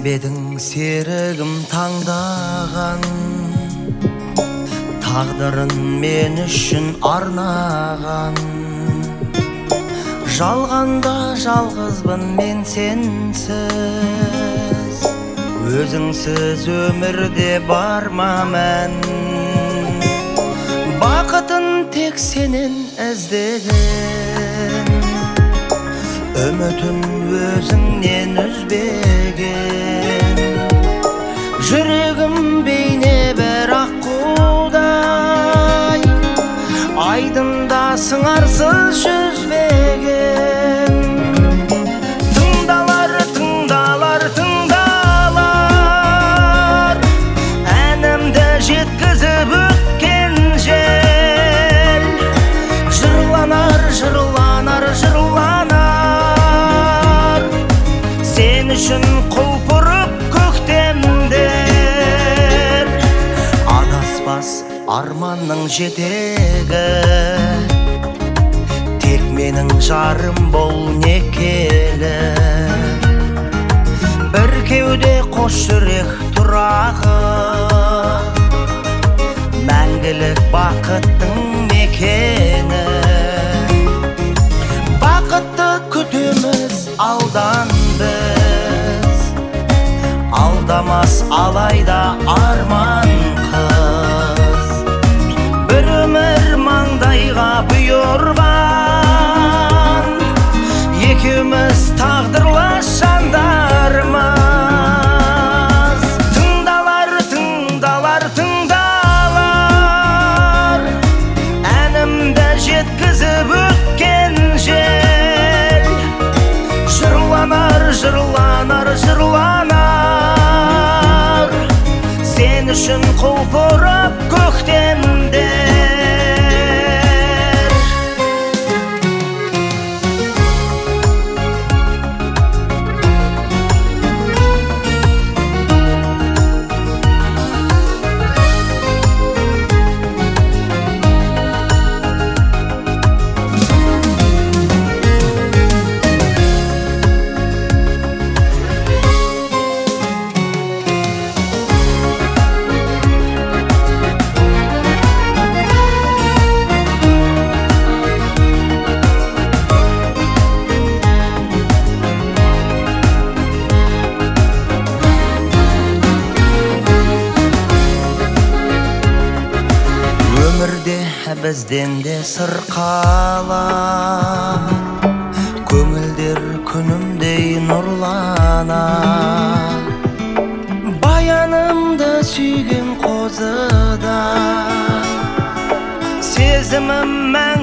бедің серігім таңдаған, тағдырын мен үшін арнаған. Жалғанда жалғызбын мен сенсіз, өзіңсіз өмірде бар ма мән? Бақытын тек сенен іздеген, үмітін өзіңнен үзбеген. Жүрегім бейне бір аққудай, айдында сыңарсыз жүзбеген. Тыңдалар, тыңдалар, тыңдалар, әнімді жеткізіп өткен жел. Жырланар, жырланар, жырланар, сен үшін құлпырып көктемдер. Адаспас арманның жетегі, тек менің жарым бол некелі. Бір кеуде қос жүрек тұрағы, мәңгілік бақыттың мекені. Бақытты күтеміз алдан біз, алдамас алайда арман қыз. Бір өмір маңдайға бұйырған, екеуміз тағдырлас жандармыз. Тыңдалар, тыңдалар, тыңдалар, әнімді жеткізіп өткен жел. Жырланар, жырланар, жырланар, сен үшін құлпырып көктемдер. Өмірде бізден де сыр қала, көңілдер күнімдей нұрлана. Баянымды сүйген қозыдай, сезімім мәңгі